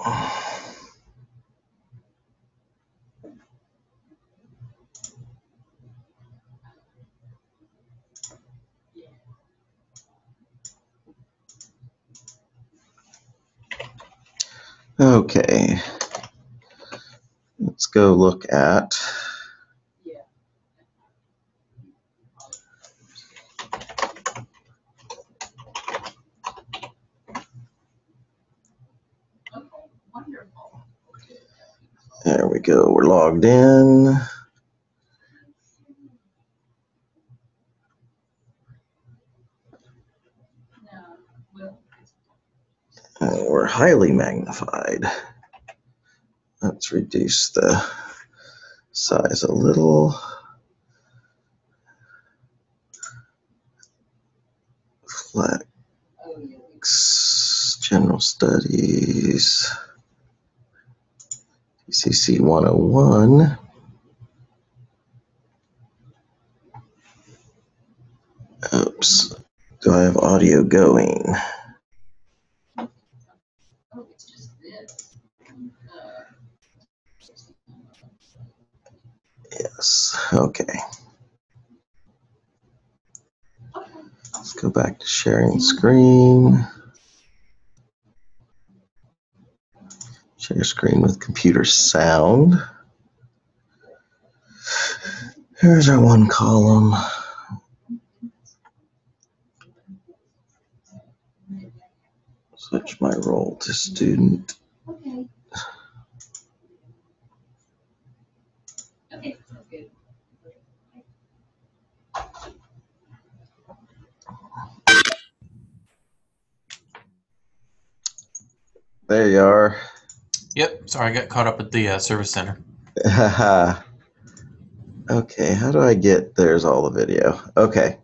Okay, let's go look at there we go, we're logged in. We're highly magnified. Let's reduce the size a little. Flex, General Studies, DCC 101. Oops, do I have audio going? Yes, okay. Let's go back to sharing screen. Share screen with computer sound. Here's our one column. Switch my role to student. There you are. Yep, sorry, I got caught up at the service center. Okay, how do I get, there's all the video. Okay.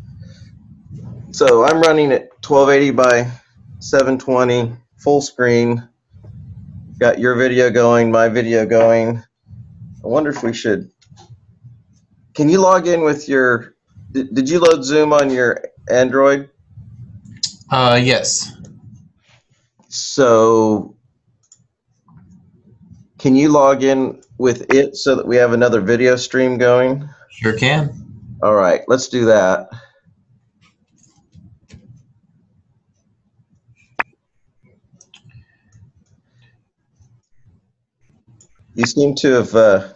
So I'm running at 1280 by 720, full screen. Got your video going, my video going. I wonder if we should, can you log in with your, did you load Zoom on your Android? Yes. So can you log in with it so that we have another video stream going? Sure can. All right, let's do that. You seem to have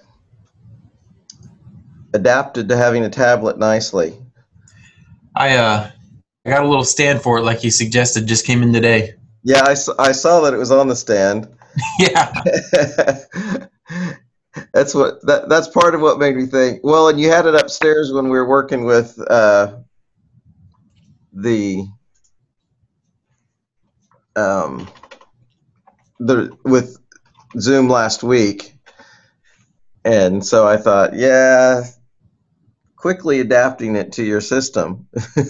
adapted to having a tablet nicely. I got a little stand for it like you suggested, just came in today. Yeah, I saw that it was on the stand. Yeah. That's part of what made me think. Well, and you had it upstairs when we were working with with Zoom last week, and so I thought, yeah, quickly adapting it to your system.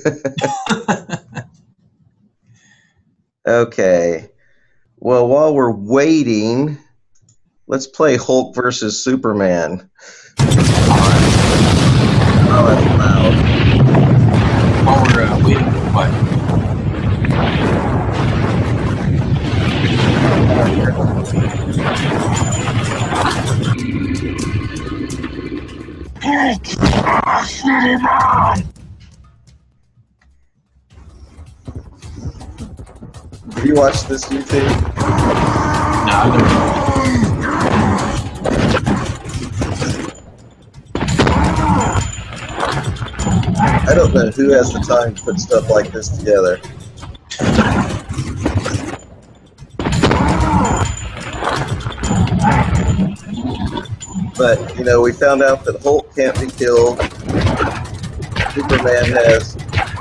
Okay. Well, while we're waiting, let's play Hulk versus Superman. Oh, that's loud. While we're waiting for what? Have you watched this YouTube? No, I don't. I don't know who has the time to put stuff like this together. But, you know, we found out that Hulk can't be killed. Superman has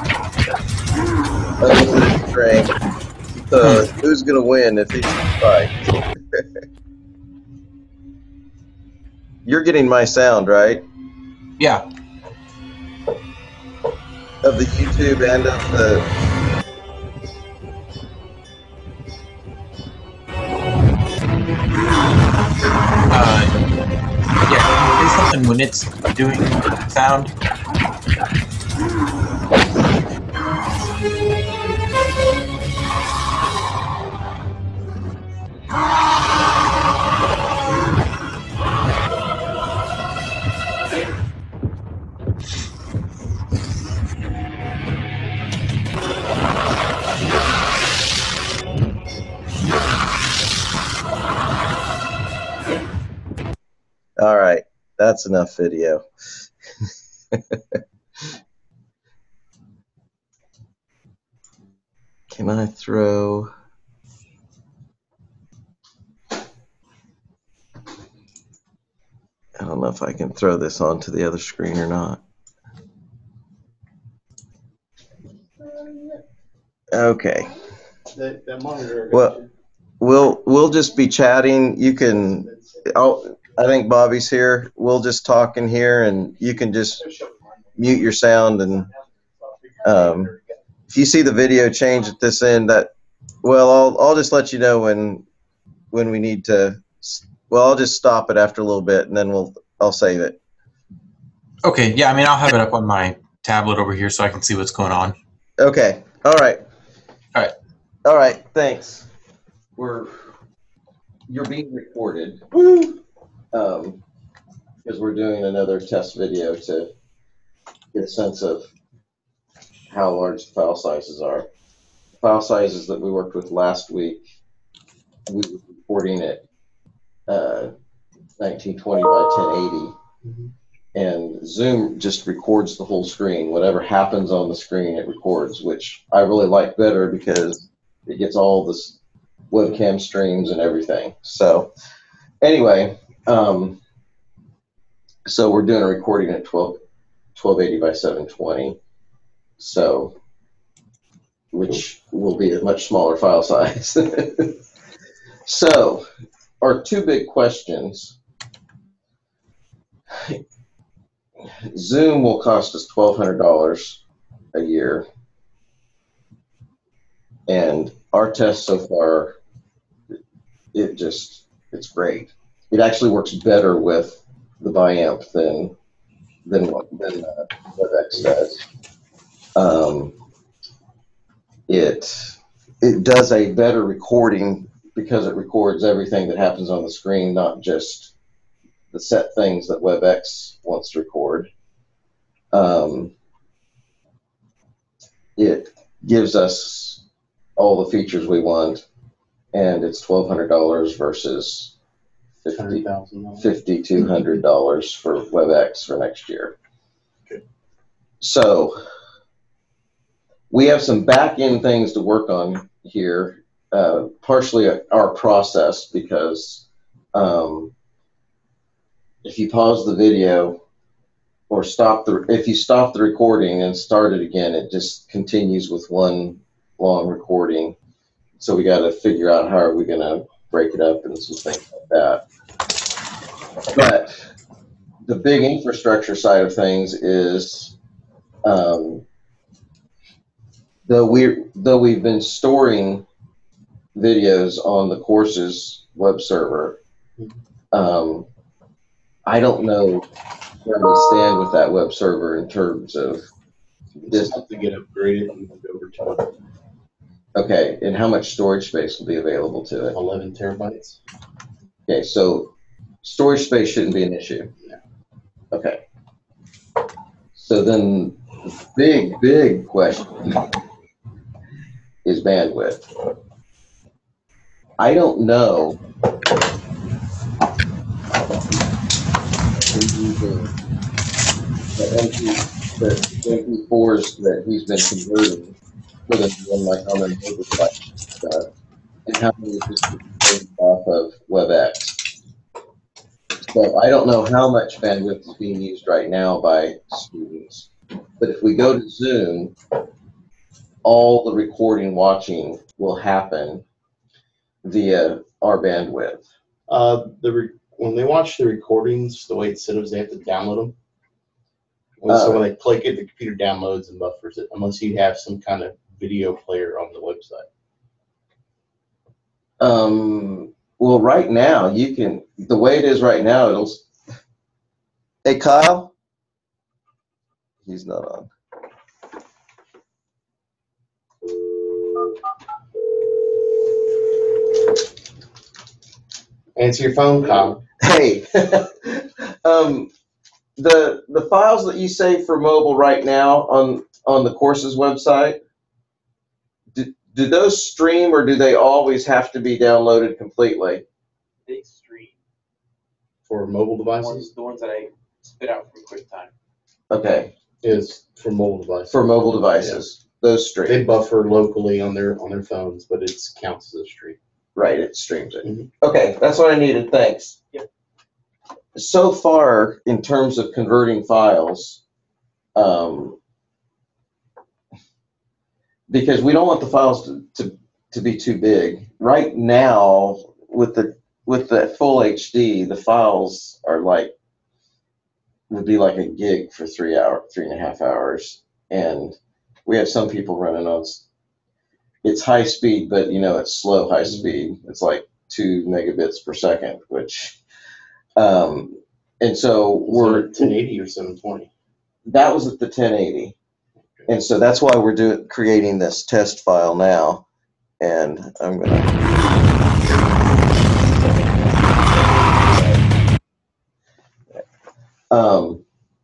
unlimited strength. So who's going to win if he's fight? You're getting my sound, right? Yeah. Of the YouTube and of the... Yeah, there's something when it's doing sound. All right, that's enough video. Can I throw? I don't know if I can throw this onto the other screen or not. Okay. That monitor. Well, we'll just be chatting. You can. I think Bobby's here. We'll just talk in here, and you can just mute your sound. And if you see the video change at this end, I'll just let you know when we need to. Well, I'll just stop it after a little bit, and then I'll save it. Okay, yeah, I mean, I'll have it up on my tablet over here so I can see what's going on. Okay. All right. All right. All right. Thanks. You're being recorded. Woo! Because we're doing another test video to get a sense of how large the file sizes are. The file sizes that we worked with last week, we were recording at 1920 by 1080. Mm-hmm. And Zoom just records the whole screen. Whatever happens on the screen, it records, which I really like better because it gets all this webcam streams and everything. So anyway, so we're doing a recording at 1280 by 720, so which will be a much smaller file size. So our two big questions. Zoom will cost us $1,200 a year, and our test so far, it's great. It actually works better with the Biamp than WebEx does. It does a better recording because it records everything that happens on the screen, not just the set things that WebEx wants to record. It gives us all the features we want, and it's $1,200 versus $5,200 for WebEx for next year. Okay. So we have some back-end things to work on here, partially our process, because if you pause the video or if you stop the recording and start it again, it just continues with one long recording. So we got to figure out how are we going to break it up and some things like that. But the big infrastructure side of things is, though we've been storing videos on the course's web server, I don't know where we stand with that web server in terms of Just have to get upgraded and move over to Okay, and how much storage space will be available to it? 11 terabytes. Okay, so storage space shouldn't be an issue. No. Okay. So then the big question is bandwidth. I don't know the MP4s that he's been converting for them like on the mobile device and how many is off of WebEx. So I don't know how much bandwidth is being used right now by students, but if we go to Zoom, all the recording watching will happen via our bandwidth. When they watch the recordings, the way it's set up is they have to download them. So when they click it, the computer downloads and buffers it, unless you have some kind of video player on the website. Well, right now you can. The way it is right now, it'll. Hey, Kyle. He's not on. Answer your phone, Kyle. Hey. The files that you save for mobile right now on the course's website, do those stream or do they always have to be downloaded completely? They stream. for mobile The devices ones that I spit out from QuickTime. Okay, is for mobile devices. for mobile devices, those They stream. buffer locally on their phones, but it counts as a stream. Right, it streams it. Mhm. Okay, that's what I needed. Thanks. Yep. So far, in terms of converting files, because we don't want the files to be too big. Right now, with the full HD, the files are would be like a gig for 3.5 hours, and we have some people running on. It's high speed, but it's slow high speed. It's like 2 megabits per second, which, and so we're 1080 or 720. That was at the 1080. And so that's why we're creating this test file now. And I'm going to.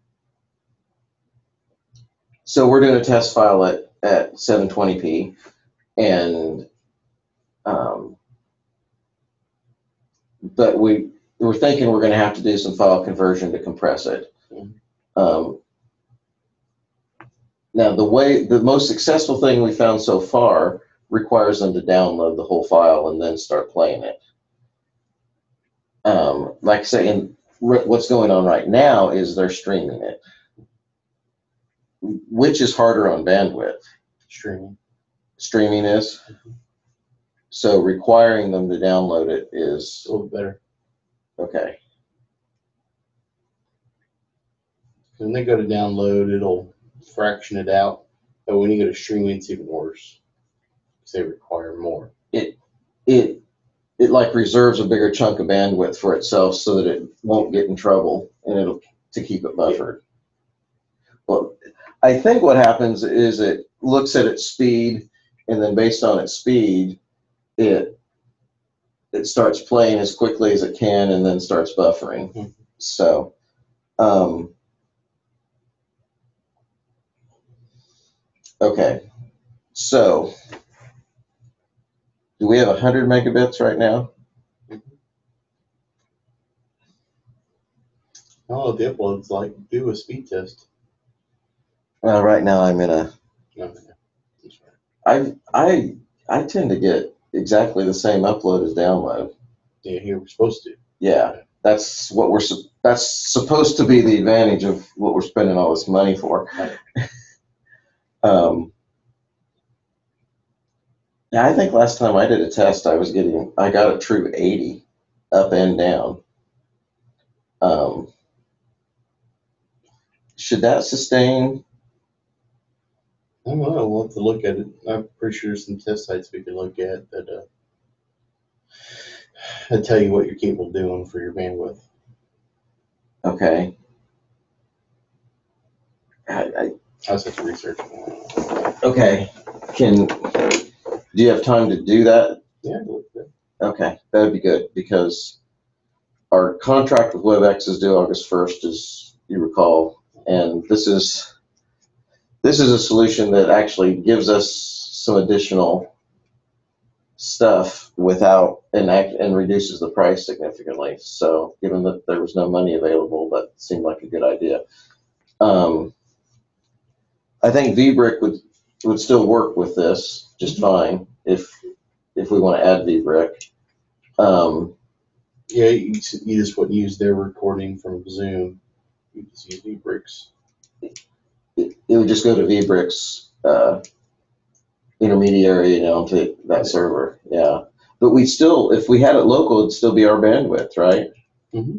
So we're doing a test file at 720p. And, but we're thinking we're going to have to do some file conversion to compress it. Now, the most successful thing we found so far requires them to download the whole file and then start playing it. Like I say, what's going on right now is they're streaming it, which is harder on bandwidth. Streaming is. So requiring them to download it is a little better. Okay. When they go to download, it'll fraction it out, but when you go to streaming, it's even worse because they require more. It like reserves a bigger chunk of bandwidth for itself so that it won't get in trouble and to keep it buffered. Well, I think what happens is it looks at its speed, and then based on its speed, it starts playing as quickly as it can and then starts buffering. Mm-hmm. So, okay. So, do we have 100 megabits right now? Oh, the upload's like do a speed test. Well, right now I'm in a. No, that's right. I tend to get exactly the same upload as download. Yeah, here we're supposed to. Yeah, that's supposed to be the advantage of what we're spending all this money for. Right. Yeah, I think last time I did a test, I got a true 80 up and down. Should that sustain? I don't know. We'll have to look at it. I'm pretty sure there's some test sites we can look at that tell you what you're capable of doing for your bandwidth. Okay. I just have to research. Okay. Do you have time to do that? Yeah, look good. Okay, that would be good because our contract with WebEx is due August 1st, as you recall, and this is a solution that actually gives us some additional stuff without and reduces the price significantly. So, given that there was no money available, that seemed like a good idea. I think vBrick would still work with this just fine if we want to add vBrick. Yeah, you just wouldn't use their recording from Zoom. You just use vBrick's. It would just go to vBrick's intermediary to that server. Yeah, but we'd still, if we had it local, it'd still be our bandwidth, right? Mm-hmm.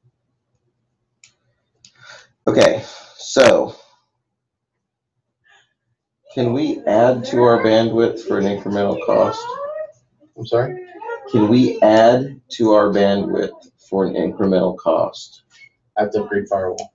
Okay, so can we add to our bandwidth for an incremental cost? I'm sorry? Can we add to our bandwidth for an incremental cost? I have to upgrade firewall,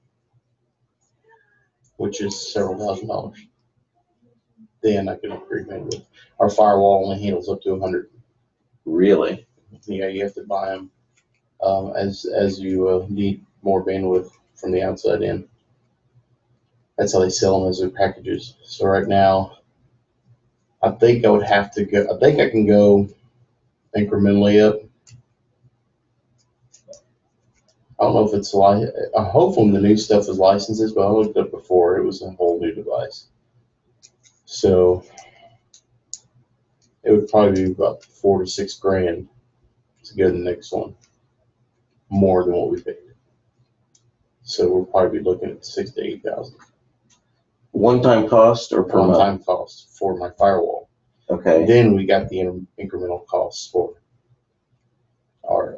which is several $1,000s. Then I can upgrade bandwidth. Our firewall only handles up to 100. Really? Yeah, you have to buy them as you need more bandwidth from the outside in. That's how they sell them as their packages. So right now, I think I would have to go. I think I can go incrementally up. I don't know if it's I'm hoping the new stuff is licenses, but I looked up before. It was a whole new device. So it would probably be about $4 to $6 grand to go to the next one, more than what we paid. So we'll probably be looking at 6,000 to 8,000 One-time cost or per month? one-time cost for my firewall. Okay. Then we got the incremental costs for our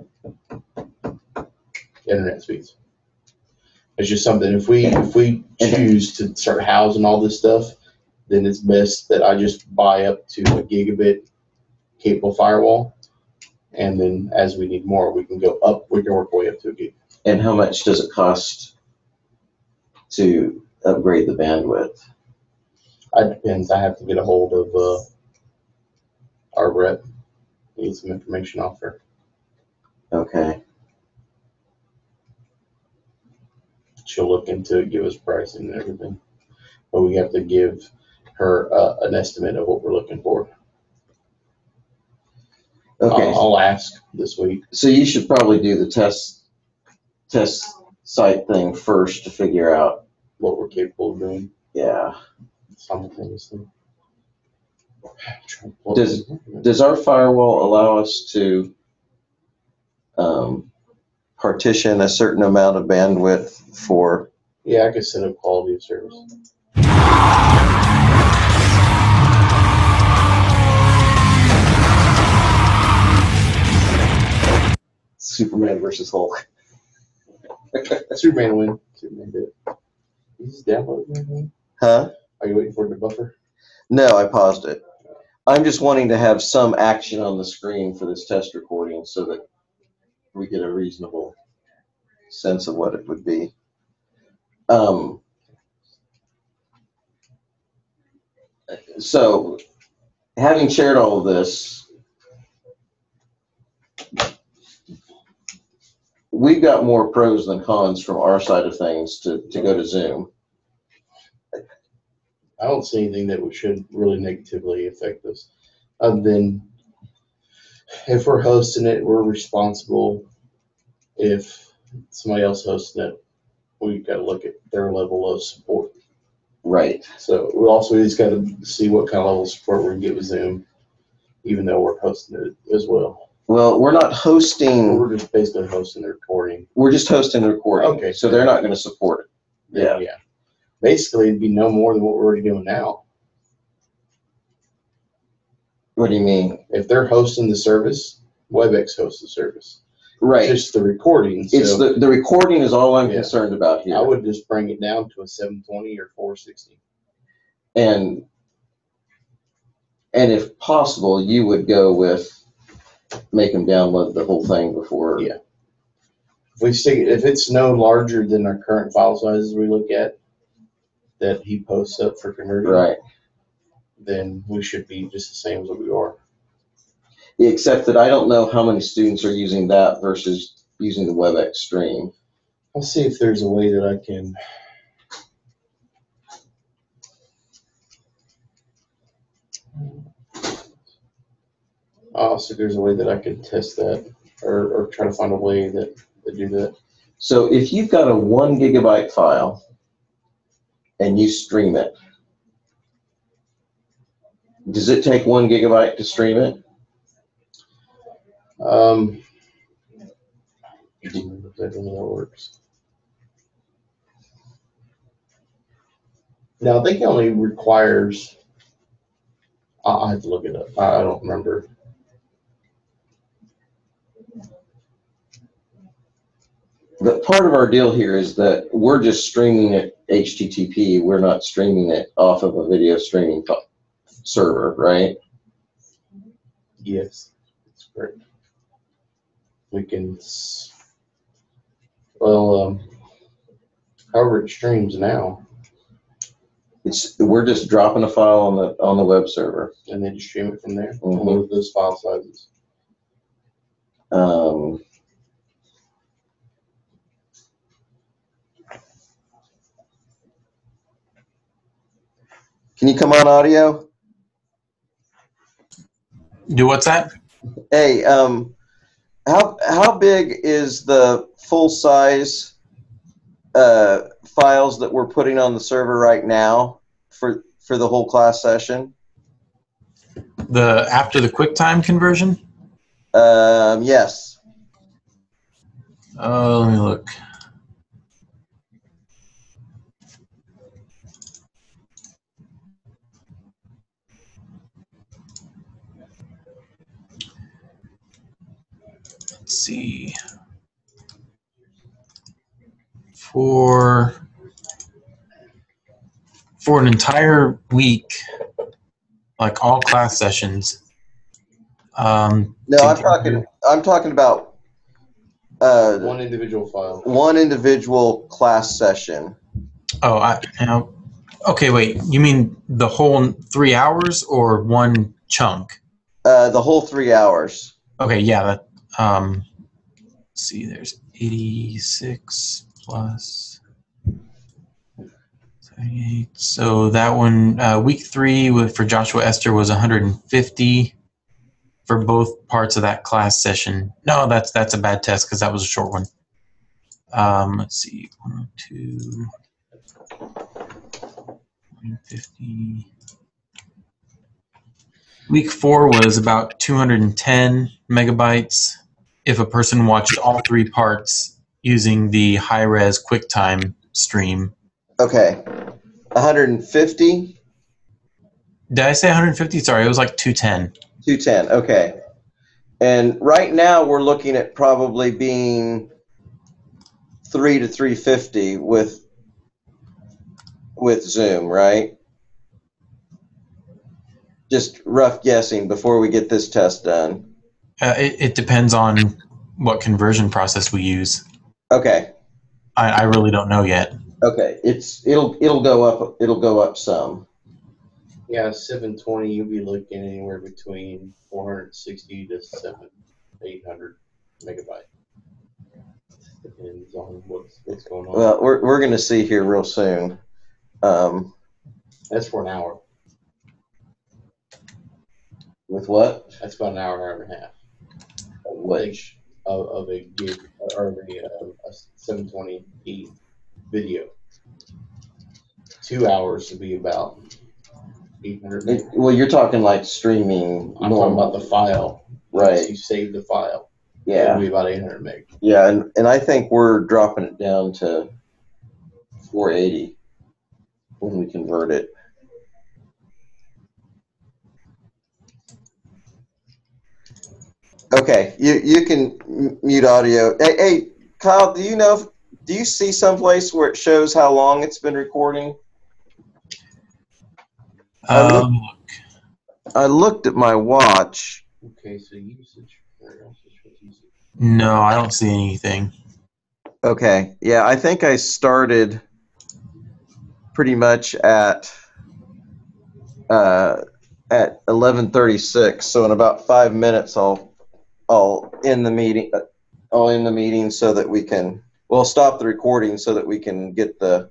internet speeds. It's just something, if we choose to start housing all this stuff, then it's best that I just buy up to a gigabit capable firewall, and then as we need more, we can go up. We can work our way up to a gig. And how much does it cost to upgrade the bandwidth? It depends. I have to get a hold of our rep. Need some information off her. Okay. She'll look into it, give us pricing and everything, but we have to give her an estimate of what we're looking for. Okay. I'll ask this week. So you should probably do the test site thing first to figure out What we're capable of doing Yeah. simultaneously. Does our firewall allow us to partition a certain amount of bandwidth for? Yeah, I can set up quality of service. Superman versus Hulk. Superman win. Superman did it. You just download it? Huh? Are you waiting for it to buffer? No, I paused it. I'm just wanting to have some action on the screen for this test recording so that we get a reasonable sense of what it would be. So, having shared all of this, we've got more pros than cons from our side of things to go to Zoom. I don't see anything that should really negatively affect us, other than if we're hosting it, we're responsible. If somebody else hosting it, we've got to look at their level of support. Right. So we also just got to see what kind of level of support we can get with Zoom, even though we're hosting it as well. Well, we're not hosting. We're just basically hosting the recording. We're just hosting the recording. Okay. So they're not going to support it. Yeah. Yeah. Basically, it'd be no more than what we're already doing now. What do you mean? If they're hosting the service, WebEx hosts the service. Right. Just the recording. It's So the recording is all I'm Yeah. concerned about here. I would just bring it down to a 720 or 460. And if possible, you would go with make them download the whole thing before. Yeah. If it's no larger than our current file sizes we look at that he posts up for conversion, Right. then we should be just the same as what we are. Except that I don't know how many students are using that versus using the WebEx stream. I'll see if there's a way that I can. So there's a way that I can test that or try to find a way that do that. So if you've got a 1 gigabyte file and you stream it, does it take 1 gigabyte to stream it? I don't remember exactly how that works. Now, I think it only requires. I'll have to look it up. I don't remember. But part of our deal here is that we're just streaming it HTTP. We're not streaming it off of a video streaming server, right? Yes, that's correct. We can. Well, however it streams now, We're just dropping a file on the web server. and then just stream it from there. Mhm. What are those file sizes? Can you come on audio? Do what's that? Hey, How big is the full size files that we're putting on the server right now for the whole class session? After the QuickTime conversion? Yes. Let me look. Let's see. For an entire week, like all class sessions. No, I'm talking about One individual file. one individual class session. Oh, okay, wait. You mean the whole 3 hours or one chunk? The whole 3 hours. Okay, yeah. Let's see, there's 86 plus 38. So that one, week 3 for Joshua Esther was 150 for both parts of that class session. No, that's a bad test because that was a short one. Let's see, 102, 150. Week 4 was about 210 megabytes if a person watched all 3 parts using the high-res QuickTime stream. Okay. 150? Did I say 150? Sorry, it was like 210. 210, okay. And right now we're looking at probably being 3 to 350 with Zoom, right? Just rough guessing before we get this test done. It depends on what conversion process we use. Okay. I really don't know yet. Okay. It'll go up. It'll go up some. Yeah, 720. You'll be looking anywhere between 460 to 800 megabyte. Depends on what's going on. Well, we're going to see here real soon. That's for an hour. With what? That's about an hour and a half. Which? Of a gig or a 720p video. 2 hours would be about 800. Well, you're talking like streaming. I'm talking about the file. Right. Once you save the file. Yeah. It'll be about 800 meg. Yeah, and I think we're dropping it down to 480 when we convert it. Okay, you can mute audio. Hey, Kyle, do you see someplace where it shows how long it's been recording? I looked at my watch. Okay, so usage. No, I don't see anything. Okay, yeah, I think I started pretty much at 11:36. So in about 5 minutes, I'll end the meeting. I'll end the meeting so that we can. We'll stop the recording so that we can get the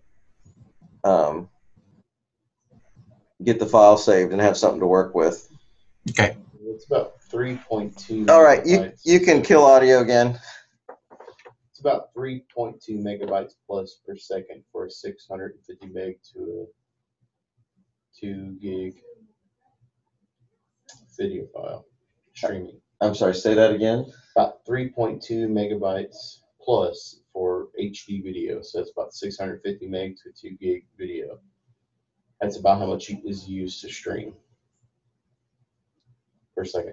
file saved and have something to work with. Okay. It's about 3.2. All right, you can kill audio again. It's about 3.2 megabytes plus per second for a 650 meg to a 2 gig video file streaming. I'm sorry, say that again. About 3.2 megabytes plus for HD video, so that's about 650 meg to 2 gig video. That's about how much is used to stream per second.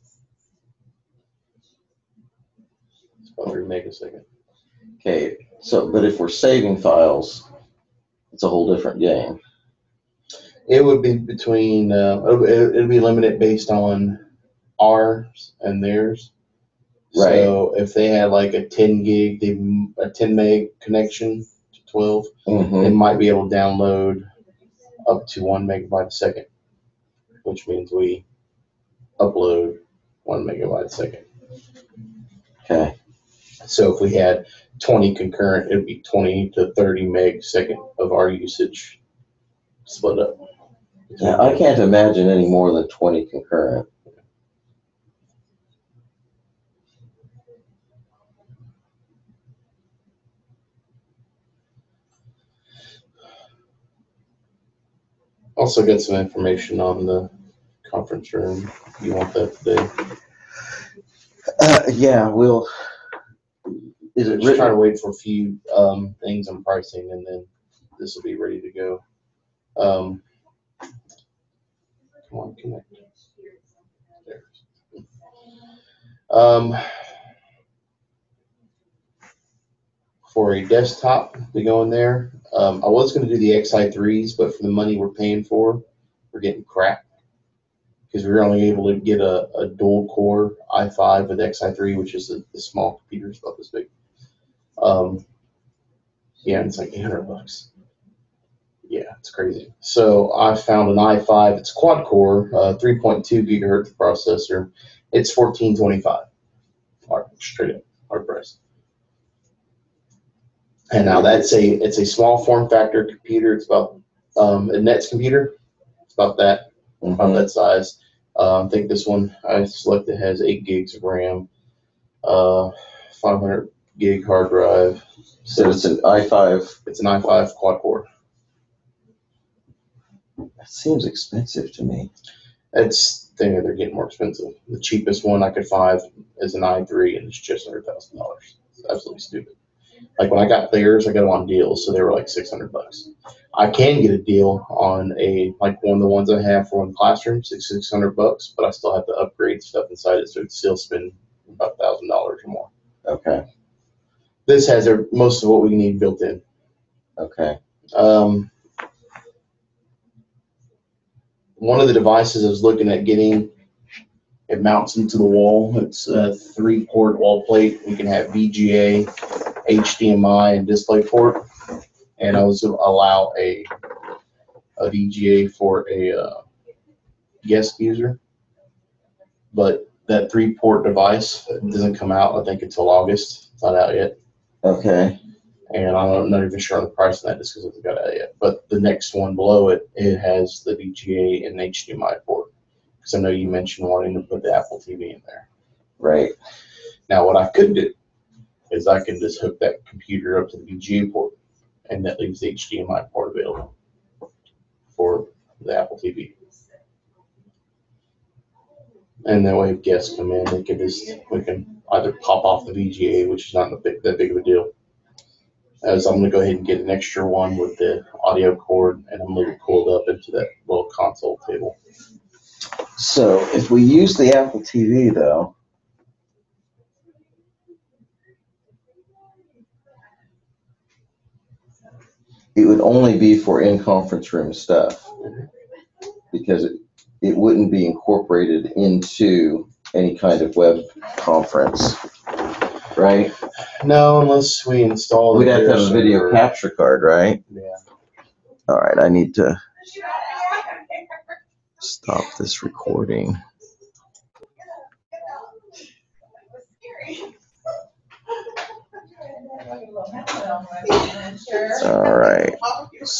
It's about 3 meg a second. Okay, so but if we're saving files, it's a whole different game. It would be between. It'd be limited based on ours and theirs. Right. So if they had like a 10 gig, a 10 meg connection to 12, they might be able to download up to 1 megabyte a second, which means we upload 1 megabyte a second. Okay. So if we had 20 concurrent, it'd be 20 to 30 meg second of our usage split up. Yeah, I can't imagine any more than 20 concurrent. Also got some information on the conference room. You want that today? Yeah, we'll. Is it Just trying to written? wait for a few things on pricing, and then this will be ready to go. Come on, connect. There. For a desktop to go in there, I was going to do the Xi3s, but for the money we're paying for, we're getting crap because we were only able to get a dual core i5 with Xi3, which is the small computer, it's about this big. Yeah, and it's like $800. Yeah, it's crazy. So I found an i5. It's quad core, 3.2 gigahertz processor. It's $1,425. Straight up, hard price. And now it's a small form factor computer. It's about a NETS computer. It's about that size. I think this one I selected has 8 gigs of RAM, 500 gig hard drive. So it's an i5. It's an i5 quad core. That seems expensive to me. They're getting more expensive. The cheapest one I could find is an i3, and it's just under $1,000. It's absolutely stupid. Like when I got theirs, I got them on deals, so they were like $600. I can get a deal on like one of the ones I have for one classroom, $600, but I still have to upgrade stuff inside it, so it's still spend about $1,000 or more. Okay. This has most of what we need built in. Okay. One of the devices I was looking at getting, it mounts into the wall. It's a 3-port wall plate. We can have VGA, HDMI, and DisplayPort. And I was going to allow a VGA for a guest user. But that 3-port device doesn't come out, I think, until August. It's not out yet. Okay. And I'm not even sure on the price of that just because it hasn't got out yet. But the next one below it, it has the VGA and HDMI port. Because I know you mentioned wanting to put the Apple TV in there. Right. Now, what I could do is I can just hook that computer up to the VGA port, and that leaves the HDMI port available for the Apple TV. And that way, if guests come in, we can either pop off the VGA, which is not that big of a deal. As I'm going to go ahead and get an extra one with the audio cord, and I'm going to leave it coiled up into that little console table. So if we use the Apple TV, though, it would only be for in-conference room stuff because it wouldn't be incorporated into any kind of web conference, right? No, unless we install. We'd have to have a video capture card, right? Yeah. All right, I need to stop this recording. All right.